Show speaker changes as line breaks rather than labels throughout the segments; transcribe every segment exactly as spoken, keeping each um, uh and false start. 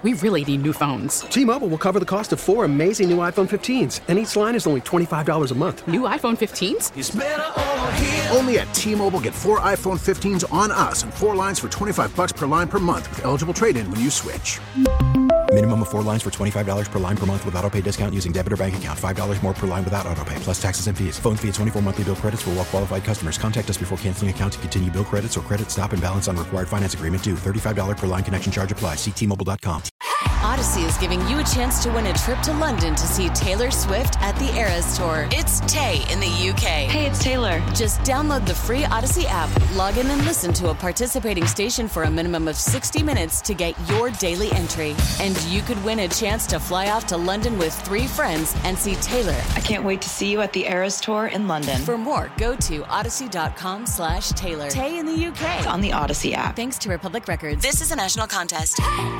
We really need new phones.
T-Mobile will cover the cost of four amazing new iPhone fifteens, and each line is only twenty-five dollars a month.
New iPhone fifteens?
It's better over here.
Only at T-Mobile, get four iPhone fifteens on us and four lines for twenty-five dollars per line per month with eligible trade-in when you switch.
Minimum of four lines for twenty-five dollars per line per month with autopay discount using debit or bank account. five dollars more per line without autopay, plus taxes and fees. Phone fee at twenty-four monthly bill credits for well-qualified customers. Contact us before canceling account to continue bill credits or credit stop and balance on required finance agreement due. thirty-five dollars per line connection charge applies. See T Mobile dot com.
Odyssey is giving you a chance to win a trip to London to see Taylor Swift at the Eras Tour. It's Tay in the U K.
Hey, it's Taylor.
Just download the free Odyssey app, log in and listen to a participating station for a minimum of sixty minutes to get your daily entry. And you could win a chance to fly off to London with three friends and see Taylor.
I can't wait to see you at the Eras Tour in London.
For more, go to odyssey.com slash Taylor. Tay in the U K.
It's on the Odyssey app.
Thanks to Republic Records. This is a national contest.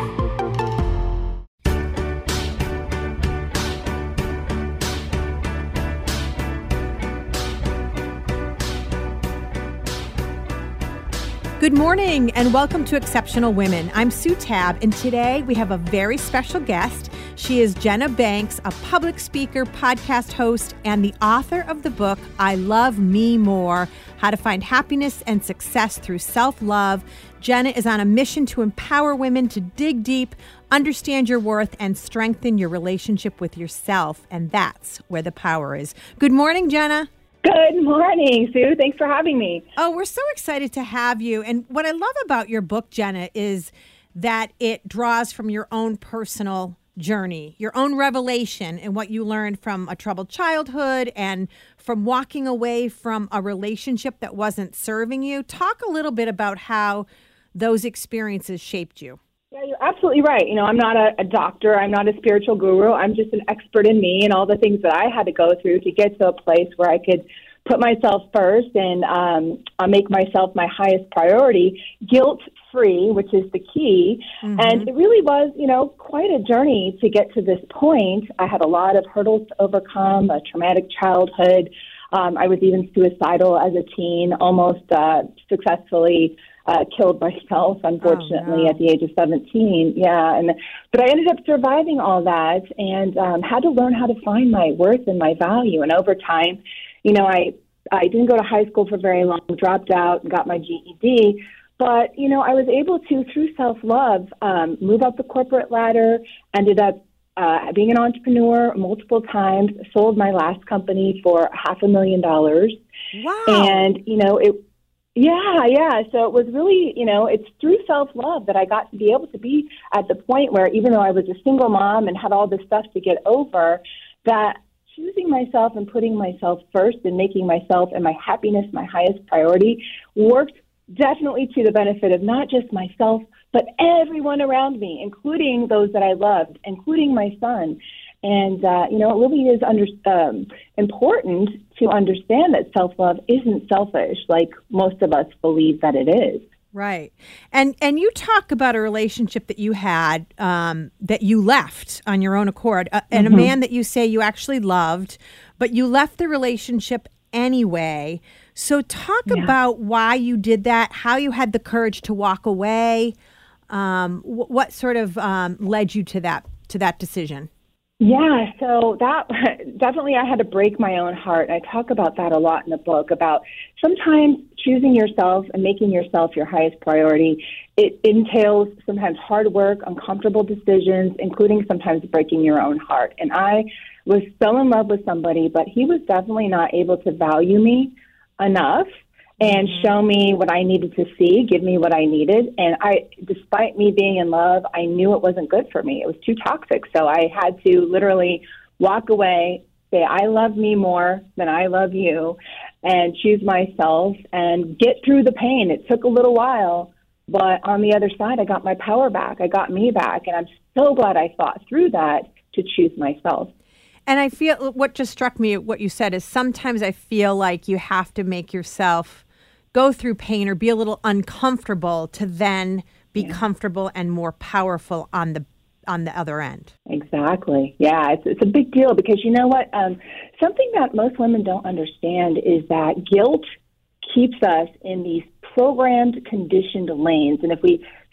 Good morning and welcome to Exceptional Women. I'm Sue Tabb, and today we have a very special guest. She is Jenna Banks, a public speaker, podcast host, and the author of the book, I Love Me More, How to Find Happiness and Success Through Self-Love. Jenna is on a mission to empower women to dig deep, understand your worth, and strengthen your relationship with yourself. And that's where the power is. Good morning, Jenna.
Good morning, Sue. Thanks for having me.
Oh, we're so excited to have you. And what I love about your book, Jenna, is that it draws from your own personal journey, your own revelation, and what you learned from a troubled childhood and from walking away from a relationship that wasn't serving you. Talk a little bit about how those experiences shaped you.
Yeah, you're absolutely right. You know, I'm not a, a doctor. I'm not a spiritual guru. I'm just an expert in me and all the things that I had to go through to get to a place where I could put myself first and um, uh, make myself my highest priority, guilt-free, which is the key. Mm-hmm. And it really was, you know, quite a journey to get to this point. I had a lot of hurdles to overcome, a traumatic childhood. Um, I was even suicidal as a teen, almost uh, successfully Uh, killed myself, unfortunately, oh, no. at the age of seventeen. Yeah, and but I ended up surviving all that and um, had to learn how to find my worth and my value. And over time, you know, I I didn't go to high school for very long, dropped out, and got my G E D. But you know, I was able to, through self-love, um, move up the corporate ladder. Ended up uh, being an entrepreneur multiple times. Sold my last company for half a million dollars.
Wow!
And you know it. Yeah, yeah. So it was really, you know, it's through self-love that I got to be able to be at the point where even though I was a single mom and had all this stuff to get over, that choosing myself and putting myself first and making myself and my happiness my highest priority worked definitely to the benefit of not just myself, but everyone around me, including those that I loved, including my son. And, uh, you know, it really is under, um, important to understand that self-love isn't selfish like most of us believe that it is.
Right. And and you talk about a relationship that you had um, that you left on your own accord, uh, and mm-hmm. a man that you say you actually loved, but you left the relationship anyway. So talk yeah. about why you did that, how you had the courage to walk away, um, w- what sort of um, led you to that to that decision.
Yeah, so that definitely I had to break my own heart. I talk about that a lot in the book, about sometimes choosing yourself and making yourself your highest priority. It entails sometimes hard work, uncomfortable decisions, including sometimes breaking your own heart. And I was so in love with somebody, but he was definitely not able to value me enough and show me what I needed to see, give me what I needed. And I, despite me being in love, I knew it wasn't good for me. It was too toxic. So I had to literally walk away, say, I love me more than I love you, and choose myself and get through the pain. It took a little while, but on the other side, I got my power back. I got me back. And I'm so glad I fought through that to choose myself.
And I feel what just struck me, what you said, is sometimes I feel like you have to make yourself go through pain or be a little uncomfortable to then be yeah. comfortable and more powerful on the on the other end.
Exactly. Yeah, it's it's a big deal because you know what? Um, something that most women don't understand is that guilt keeps us in these programmed, conditioned lanes. And if we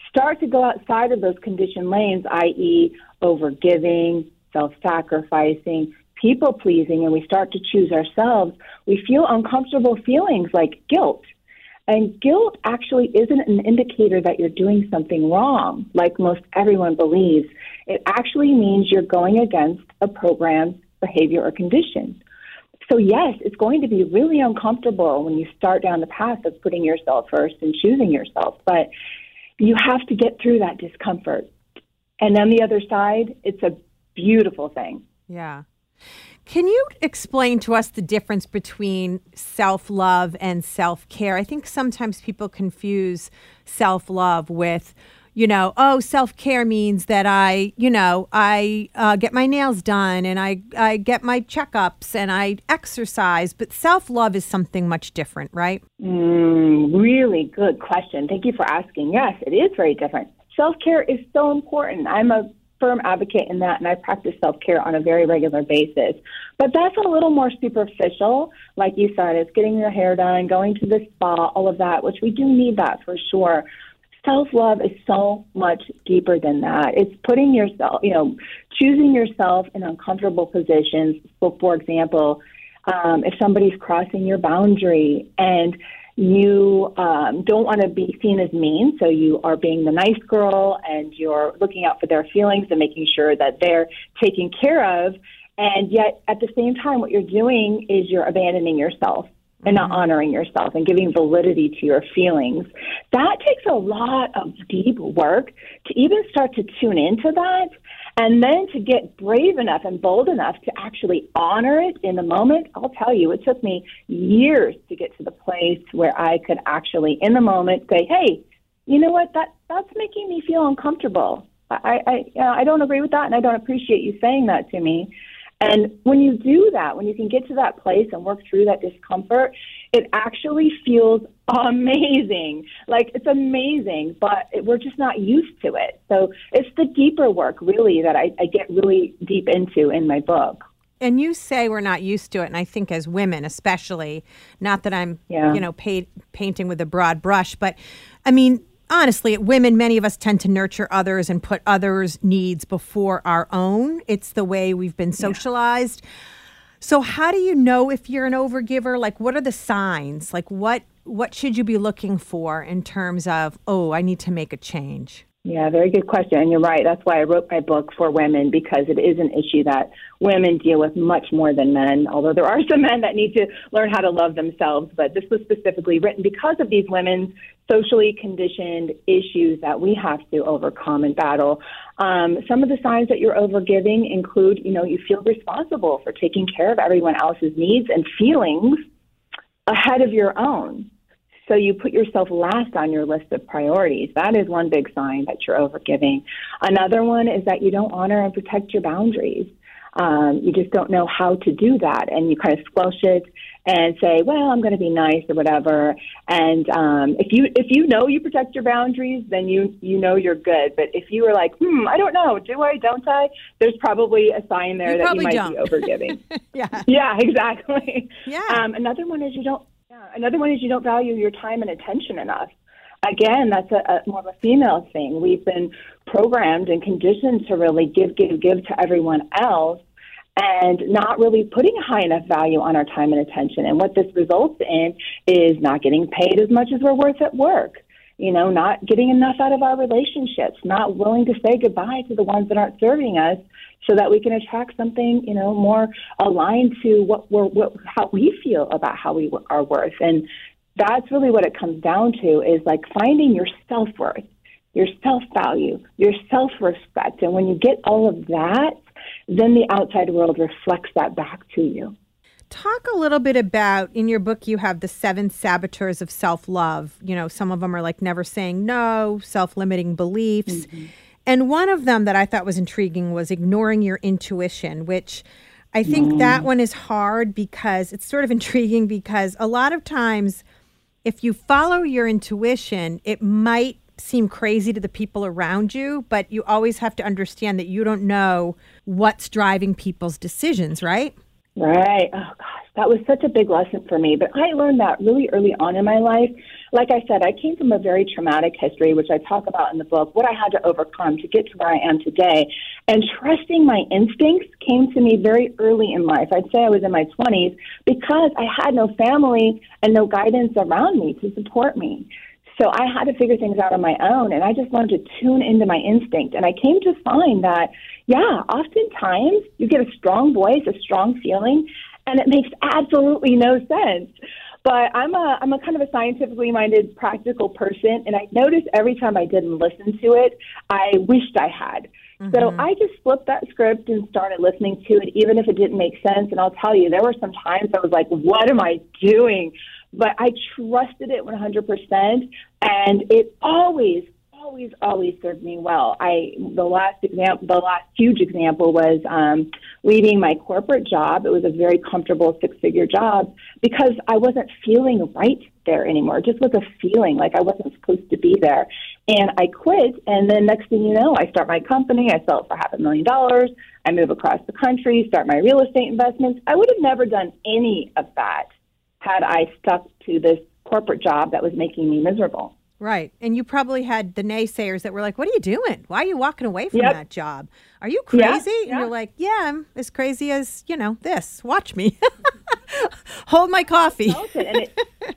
start to go outside of those conditioned lanes, that is overgiving, self-sacrificing, people-pleasing, and we start to choose ourselves, we feel uncomfortable feelings like guilt. And guilt actually isn't an indicator that you're doing something wrong, like most everyone believes. It actually means you're going against a programmed behavior or condition. So yes, it's going to be really uncomfortable when you start down the path of putting yourself first and choosing yourself, but you have to get through that discomfort. And on the other side, it's a beautiful thing.
Yeah. Can you explain to us the difference between self-love and self-care? I think sometimes people confuse self-love with, you know, oh, self-care means that I, you know, I uh, get my nails done and I, I get my checkups and I exercise. But self-love is something much different, right?
Mm, really good question. Thank you for asking. Yes, it is very different. Self-care is so important. I'm a firm advocate in that, and I practice self-care on a very regular basis. But that's a little more superficial. Like you said, it's getting your hair done, going to the spa, all of that, which we do need that for sure. Self-love is so much deeper than that. It's putting yourself, you know, choosing yourself in uncomfortable positions. So, for example, um, if somebody's crossing your boundary and you um, don't want to be seen as mean, so you are being the nice girl and you're looking out for their feelings and making sure that they're taken care of, and yet at the same time what you're doing is you're abandoning yourself and not honoring yourself and giving validity to your feelings. That takes a lot of deep work to even start to tune into that, and then to get brave enough and bold enough to actually honor it in the moment. I'll tell you, it took me years to get to the place where I could actually, in the moment, say, hey, you know what, that that's making me feel uncomfortable. I, I, you know, I don't agree with that, and I don't appreciate you saying that to me. And when you do that, when you can get to that place and work through that discomfort, it actually feels amazing. Like, it's amazing, but it, we're just not used to it. So it's the deeper work, really, that I, I get really deep into in my book.
And you say we're not used to it, and I think as women especially, not that I'm,
yeah.
you know, paid, painting with a broad brush, but, I mean, honestly, women, many of us tend to nurture others and put others' needs before our own. It's the way we've been socialized. Yeah. So how do you know if you're an overgiver? Like, what are the signs? Like, what what should you be looking for in terms of, oh, I need to make a change?
Yeah, very good question. And you're right. That's why I wrote my book for women, because it is an issue that women deal with much more than men, although there are some men that need to learn how to love themselves. But this was specifically written because of these women's socially conditioned issues that we have to overcome and battle. Um, some of the signs that you're overgiving include, you know, you feel responsible for taking care of everyone else's needs and feelings ahead of your own. So you put yourself last on your list of priorities. That is one big sign that you're overgiving. Another one is that you don't honor and protect your boundaries. Um, you just don't know how to do that, and you kind of squelch it and say, well, I'm going to be nice or whatever. And um, if you if you know you protect your boundaries, then you, you know you're good. But if you were like, hmm, I don't know, do I, don't I? There's probably a sign there
you
that you might
don't.
be overgiving.
yeah.
Yeah, exactly.
Yeah.
Um, another one is you don't Yeah, another one is you don't value your time and attention enough. Again, that's a, a more of a female thing. We've been programmed and conditioned to really give, give, give to everyone else and not really putting high enough value on our time and attention. And what this results in is not getting paid as much as we're worth at work. You know, not getting enough out of our relationships, not willing to say goodbye to the ones that aren't serving us so that we can attract something, you know, more aligned to what we're, what, how we feel about how we are worth. And that's really what it comes down to, is like finding your self-worth, your self-value, your self-respect. And when you get all of that, then the outside world reflects that back to you.
Talk a little bit about, in your book, you have the seven saboteurs of self-love. You know, some of them are like never saying no, self-limiting beliefs. Mm-hmm. And one of them that I thought was intriguing was ignoring your intuition, which I think mm. that one is hard because it's sort of intriguing because a lot of times if you follow your intuition, it might seem crazy to the people around you, but you always have to understand that you don't know what's driving people's decisions, right?
Right. Oh, gosh, that was such a big lesson for me. But I learned that really early on in my life. like I said, I came from a very traumatic history, which I talk about in the book, what I had to overcome to get to where I am today. And trusting my instincts came to me very early in life. I'd say I was in my twenties because I had no family and no guidance around me to support me. So I had to figure things out on my own, and I just learned to tune into my instinct. And I came to find that, yeah, oftentimes you get a strong voice, a strong feeling, and it makes absolutely no sense. But I'm a I'm a kind of a scientifically minded, practical person, and I noticed every time I didn't listen to it, I wished I had. Mm-hmm. So I just flipped that script and started listening to it, even if it didn't make sense. And I'll tell you, there were some times I was like, what am I doing? But I trusted it one hundred percent, and it always, always, always served me well. I the last example, the last huge example was um, leaving my corporate job. It was a very comfortable six-figure job because I wasn't feeling right there anymore. It just was a feeling like I wasn't supposed to be there, and I quit. And then next thing you know, I start my company. I sell it for half a million dollars. I move across the country, start my real estate investments. I would have never done any of that had I stuck to this corporate job that was making me miserable.
Right. And you probably had the naysayers that were like, what are you doing? Why are you walking away from
Yep.
that job? Are you crazy?
Yeah,
And
yeah.
you're like, yeah, I'm as crazy as, you know, this. Watch me. Hold my coffee.
Felt it, and it,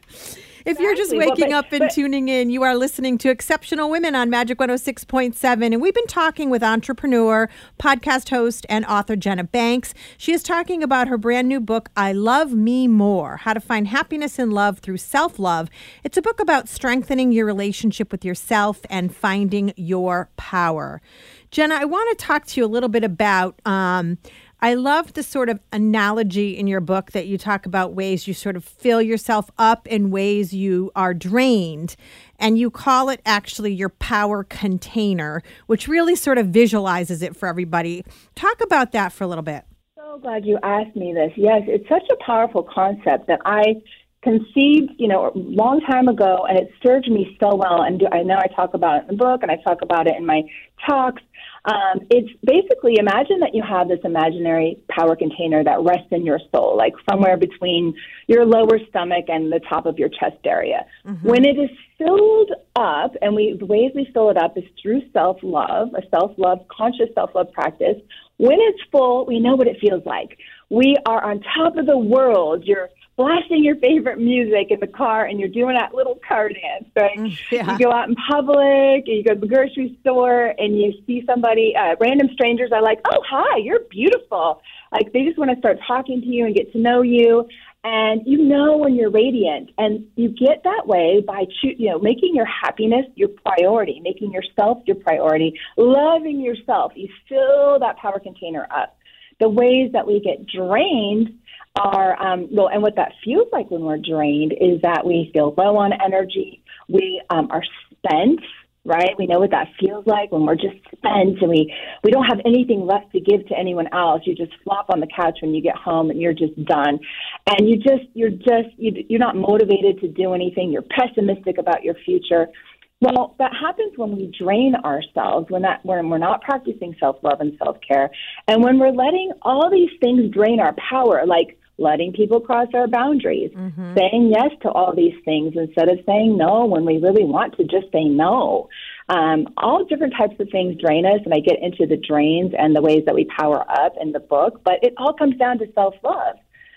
If you're just
Exactly. Well,
waking
but-
up and
but-
tuning in, you are listening to Exceptional Women on Magic one oh six point seven. And we've been talking with entrepreneur, podcast host, and author Jenna Banks. She is talking about her brand new book, I Love Me More, How to Find Happiness in Love Through Self-Love. It's a book about strengthening your relationship with yourself and finding your power. Jenna, I want to talk to you a little bit about... Um, I love the sort of analogy in your book that you talk about ways you sort of fill yourself up and ways you are drained. And you call it actually your power container, which really sort of visualizes it for everybody. Talk about that for a little bit.
so glad you asked me this. Yes, it's such a powerful concept that I conceived, you know, a long time ago, and it served me so well. And do, I know I talk about it in the book, and I talk about it in my talks. Um, it's basically, imagine that you have this imaginary power container that rests in your soul, like somewhere between your lower stomach and the top of your chest area. Mm-hmm. When it is filled up, and we, the ways we fill it up is through self-love, a self-love, conscious self-love practice. When it's full, we know what it feels like. We are on top of the world. You're blasting your favorite music in the car, and you're doing that little car dance, right? Yeah. You go out in public, and you go to the grocery store, and you see somebody, uh, random strangers are like, oh, hi, you're beautiful. Like, they just want to start talking to you and get to know you, and you know when you're radiant. And you get that way by, cho- you know, making your happiness your priority, making yourself your priority, loving yourself. You fill that power container up. The ways that we get drained are, um, well, and what that feels like when we're drained is that we feel low on energy. We um, are spent, right? We know what that feels like when we're just spent and we, we don't have anything left to give to anyone else. You just flop on the couch when you get home and you're just done. And you just, you're just, you, you're not motivated to do anything. You're pessimistic about your future. Well, that happens when we drain ourselves, when that when we're not practicing self-love and self-care, and when we're letting all these things drain our power, like letting people cross our boundaries, mm-hmm. saying yes to all these things instead of saying no when we really want to just say no. Um, all different types of things drain us, and I get into the drains and the ways that we power up in the book, but it all comes down to self-love.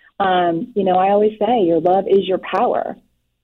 Um, you know, I always say your love is your power.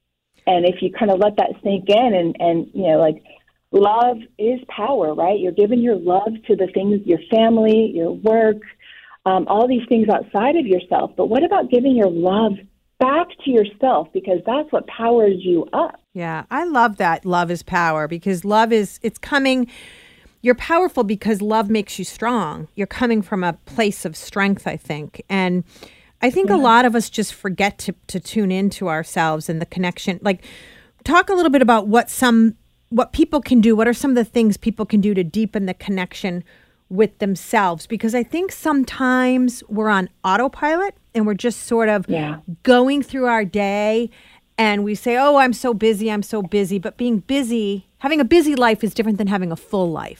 And if you kind of let that sink in and, and, you know, like love is power, right? You're giving your love to the things, your family, your work, um, all these things outside of yourself. But what about giving your love back to yourself? Because that's what powers you up.
Yeah, I love that love is power, because love is, it's coming, you're powerful because love makes you strong. You're coming from a place of strength, I think. And I think yeah. a lot of us just forget to, to tune into ourselves and the connection. Like, talk a little bit about what some, what people can do. What are some of the things people can do to deepen the connection with themselves? Because I think sometimes we're on autopilot and we're just sort of
yeah.
going through our day and we say, oh, I'm so busy, I'm so busy. But being busy, having a busy life is different than having a full life.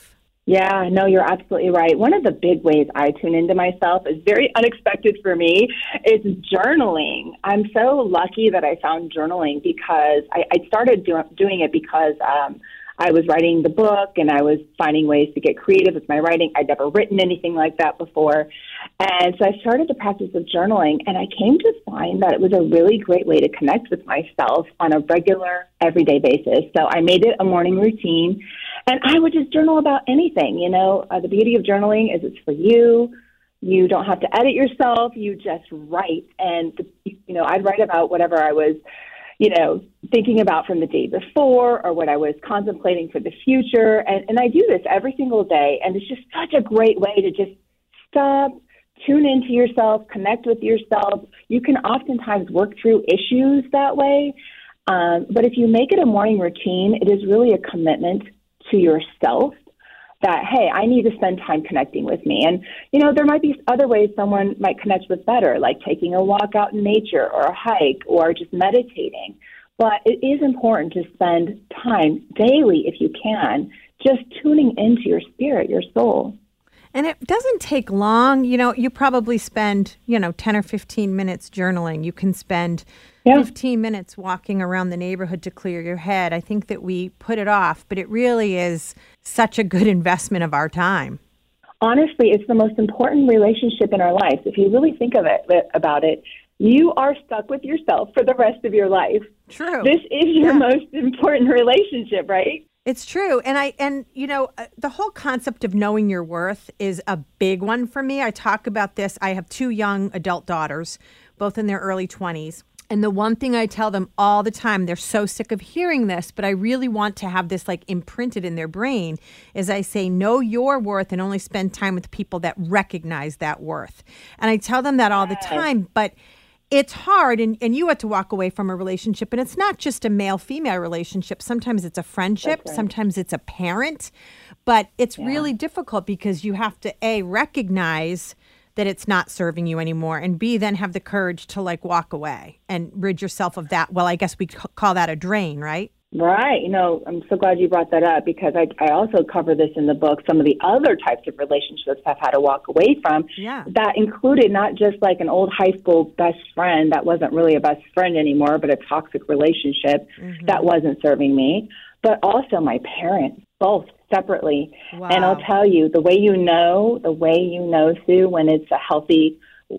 Yeah, no, you're absolutely right. One of the big ways I tune into myself is very unexpected for me. It's journaling. I'm so lucky that I found journaling because I, I started do, doing it because um, I was writing the book and I was finding ways to get creative with my writing. I'd never written anything like that before. And so I started the practice of journaling, and I came to find that it was a really great way to connect with myself on a regular, everyday basis. So I made it a morning routine, and I would just journal about anything. You know, uh, the beauty of journaling is it's for you. You don't have to edit yourself. You just write. And, you know, I'd write about whatever I was, you know, thinking about from the day before or what I was contemplating for the future. And, and I do this every single day. And it's just such a great way to just stop, tune into yourself, connect with yourself. You can oftentimes work through issues that way. Um, but if you make it a morning routine, it is really a commitment to yourself that, hey, I need to spend time connecting with me. And, you know, there might be other ways someone might connect with better, like taking a walk out in nature or a hike or just meditating. But it is important to spend time daily, if you can, just tuning into your spirit, your soul.
And it doesn't take long. You know, you probably spend, you know, ten or fifteen minutes journaling. You can spend yeah. fifteen minutes walking around the neighborhood to clear your head. I think that we put it off, but it really is such a good investment of our time.
Honestly, it's the most important relationship in our lives. If you really think of it about it, you are stuck with yourself for the rest of your life.
True.
This is your
yeah.
most important relationship, right?
It's true. And I, and you know, uh, the whole concept of knowing your worth is a big one for me. I talk about this. I have two young adult daughters, both in their early twenties. And the one thing I tell them all the time, they're so sick of hearing this, but I really want to have this like imprinted in their brain, is I say, know your worth and only spend time with people that recognize that worth. And I tell them that all the time, but it's hard, and, and you had to walk away from a relationship, and it's not just a male-female relationship. Sometimes it's a friendship. Right. Sometimes it's a parent. But it's yeah. really difficult because you have to, A, recognize that it's not serving you anymore, and B, then have the courage to, like, walk away and rid yourself of that. Well, I guess we call that a drain, right?
Right. You know, I'm so glad you brought that up because I, I also cover this in the book, some of the other types of relationships I've had to walk away from.
Yeah.
That included not just like an old high school best friend that wasn't really a best friend anymore, but a toxic relationship mm-hmm. that wasn't serving me, but also my parents, both separately.
Wow.
And I'll tell you, the way you know, the way you know, Sue, when it's a healthy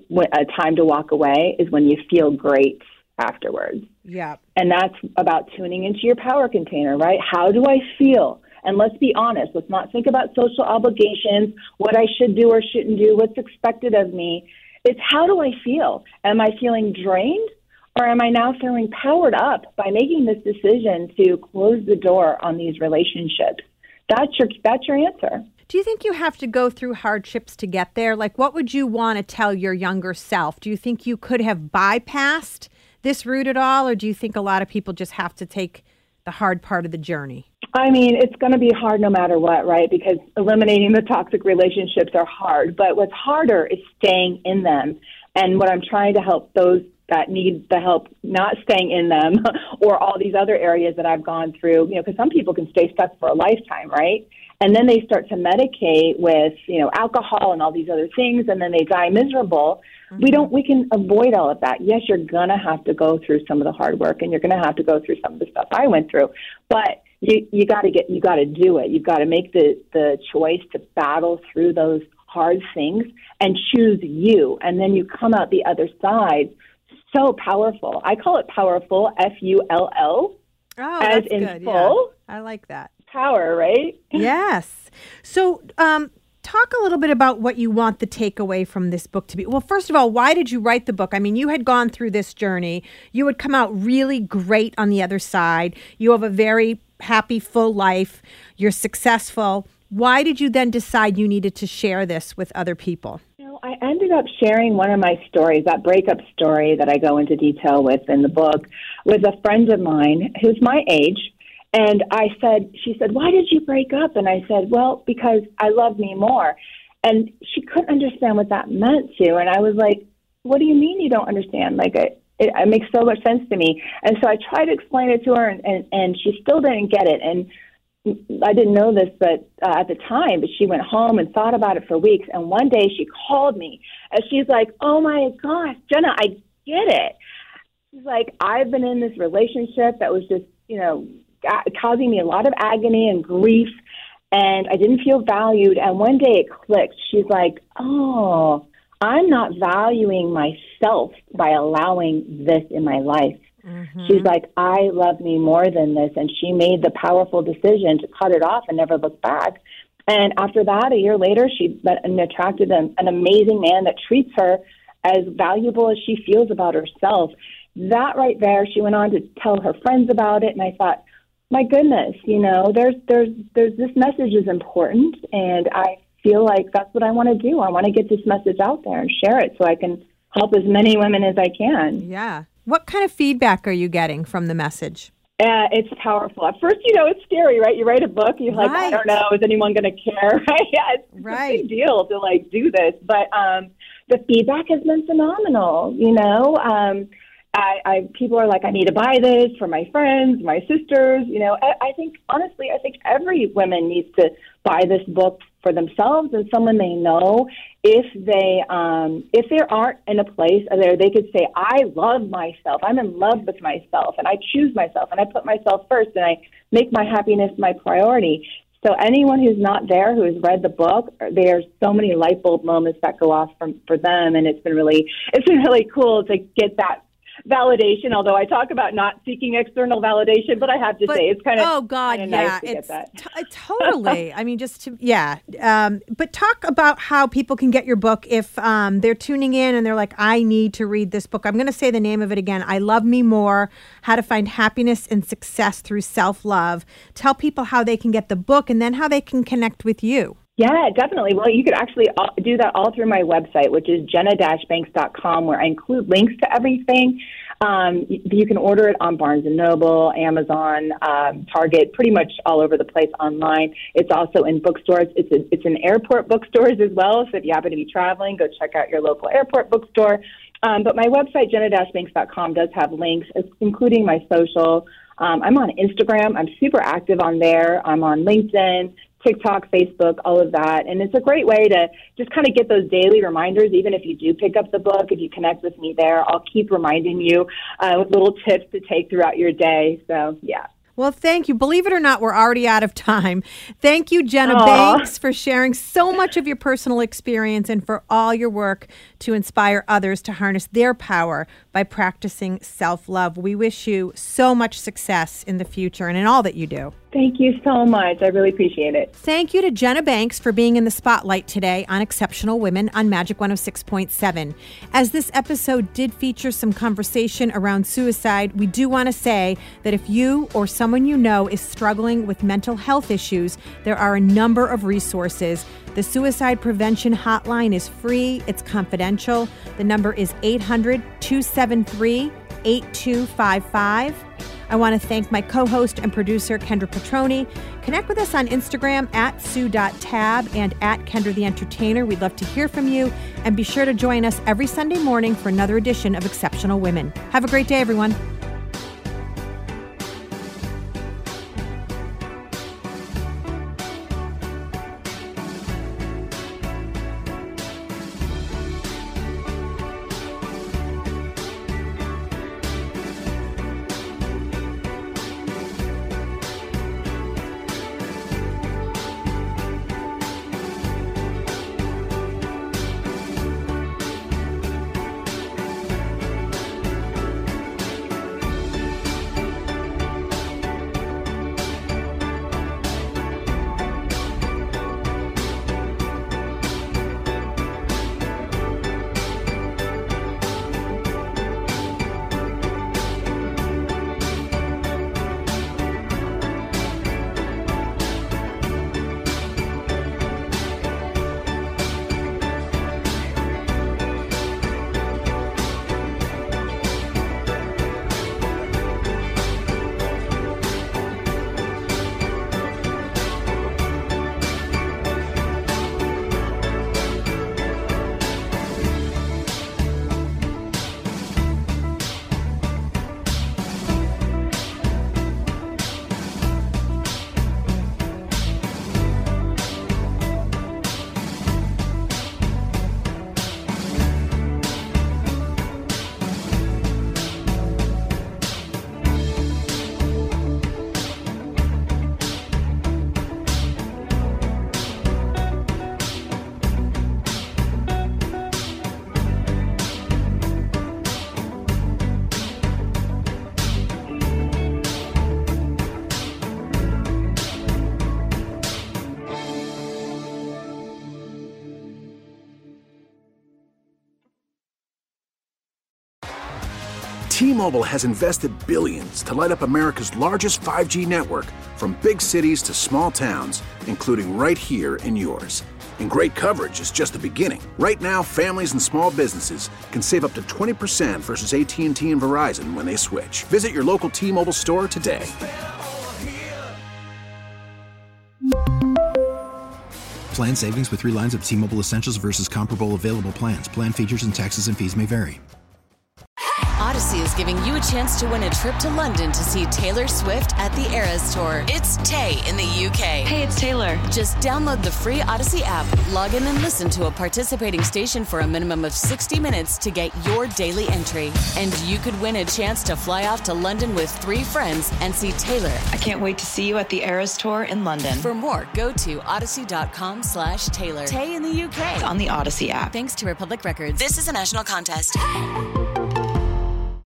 a time to walk away is when you feel great afterwards.
Yeah.
And that's about tuning into your power container, right? How do I feel? And let's be honest. Let's not think about social obligations, what I should do or shouldn't do, what's expected of me. It's how do I feel? Am I feeling drained, or am I now feeling powered up by making this decision to close the door on these relationships? That's your, that's your answer.
Do you think you have to go through hardships to get there? Like, what would you want to tell your younger self? Do you think you could have bypassed this route at all, or do you think a lot of people just have to take the hard part of the journey?
I mean, it's going to be hard no matter what, right? Because eliminating the toxic relationships are hard, but what's harder is staying in them. And what I'm trying to help those that need the help not staying in them or all these other areas that I've gone through, you know, because some people can stay stuck for a lifetime, right? And then they start to medicate with, you know, alcohol and all these other things, and then they die miserable. Mm-hmm. We don't, we can avoid all of that. Yes, you're going to have to go through some of the hard work, and you're going to have to go through some of the stuff I went through, but you, you got to get, you got to do it. You've got to make the, the choice to battle through those hard things and choose you. And then you come out the other side so powerful. I call it powerful, F U L L,
oh,
as
that's
in
good.
full.
Yeah. I like that.
Power, right?
Yes. So um, talk a little bit about what you want the takeaway from this book to be. Well, first of all, why did you write the book? I mean, you had gone through this journey. You had come out really great on the other side. You have a very happy, full life. You're successful. Why did you then decide you needed to share this with other people?
You know, I ended up sharing one of my stories, that breakup story that I go into detail with in the book, with a friend of mine who's my age. And I said, she said, why did you break up? And I said, well, because I love me more. And she couldn't understand what that meant to. And I was like, what do you mean you don't understand? Like, it, it, it makes so much sense to me. And so I tried to explain it to her, and, and, and she still didn't get it. And I didn't know this, but uh, at the time, but she went home and thought about it for weeks. And one day she called me and she's like, oh my gosh, Jenna, I get it. She's like, I've been in this relationship that was just, you know, causing me a lot of agony and grief, and I didn't feel valued. And one day it clicked. She's like, oh, I'm not valuing myself by allowing this in my life. Mm-hmm. She's like, I love me more than this. And she made the powerful decision to cut it off and never look back. And after that, a year later, she met and attracted an, an amazing man that treats her as valuable as she feels about herself. That right there, she went on to tell her friends about it. And I thought, my goodness, you know, there's, there's, there's this message is important. And I feel like that's what I want to do. I want to get this message out there and share it so I can help as many women as I can.
Yeah. What kind of feedback are you getting from the message?
Uh, it's powerful. At first, you know, it's scary, right? You write a book, you're like, right. I don't know, is anyone going to care? Right? Yeah, it's,
right.
it's a big deal to, like, do this. But um, the feedback has been phenomenal, you know. Um, I, I people are like, I need to buy this for my friends, my sisters. You know, I, I think, honestly, I think every woman needs to buy this book for themselves and someone they know. If they um, if they aren't in a place where they could say, I love myself, I'm in love with myself, and I choose myself, and I put myself first, and I make my happiness my priority. So anyone who's not there, who has read the book, there's so many light bulb moments that go off from, for them, and it's been really it's been really cool to get that validation, although I talk about not seeking external validation, but I have to
but,
say it's kind of
oh god,
kind of
yeah,
nice to
it's
get that.
T- totally. I mean, just to yeah. Um, but talk about how people can get your book if um, they're tuning in and they're like, I need to read this book. I'm going to say the name of it again. I Love Me More: How to Find Happiness and Success Through Self-Love. Tell people how they can get the book and then how they can connect with you.
Yeah, definitely. Well, you could actually do that all through my website, which is jenna dash banks dot com, where I include links to everything. Um, you, you can order it on Barnes and Noble, Amazon, um, Target, pretty much all over the place online. It's also in bookstores. It's a, it's in airport bookstores as well. So if you happen to be traveling, go check out your local airport bookstore. Um, but my website, jenna dash banks dot com, does have links, including my social. Um, I'm on Instagram. I'm super active on there. I'm on LinkedIn, TikTok, Facebook, all of that. And it's a great way to just kind of get those daily reminders. Even if you do pick up the book, if you connect with me there, I'll keep reminding you uh, with little tips to take throughout your day. So, yeah.
Well, thank you. Believe it or not, we're already out of time. Thank you, Jenna
Aww.
Banks, for sharing so much of your personal experience and for all your work to inspire others to harness their power by practicing self-love. We wish you so much success in the future and in all that you do.
Thank you so much. I really appreciate it.
Thank you to Jenna Banks for being in the spotlight today on Exceptional Women on Magic one oh six point seven. As this episode did feature some conversation around suicide, we do want to say that if you or someone you know is struggling with mental health issues, there are a number of resources. The Suicide Prevention Hotline is free. It's confidential. The number is eight hundred, two seven three, eight two five five. I want to thank my co-host and producer, Kendra Petroni. Connect with us on Instagram at sue dot tab and at Kendra the Entertainer. We'd love to hear from you. And be sure to join us every Sunday morning for another edition of Exceptional Women. Have a great day, everyone.
T-Mobile has invested billions to light up America's largest five G network, from big cities to small towns, including right here in yours. And great coverage is just the beginning. Right now, families and small businesses can save up to twenty percent versus A T and T and Verizon when they switch. Visit your local T-Mobile store today.
Plan savings with three lines of T-Mobile Essentials versus comparable available plans. Plan features and taxes and fees may vary.
Odyssey is giving you a chance to win a trip to London to see Taylor Swift at the Eras Tour. It's Tay in the U K.
Hey, it's Taylor.
Just download the free Odyssey app, log in and listen to a participating station for a minimum of sixty minutes to get your daily entry. And you could win a chance to fly off to London with three friends and see Taylor.
I can't wait to see you at the Eras Tour in London.
For more, go to odyssey.com slash Taylor. Tay in the U K.
It's on the Odyssey app.
Thanks to Republic Records. This is a national contest.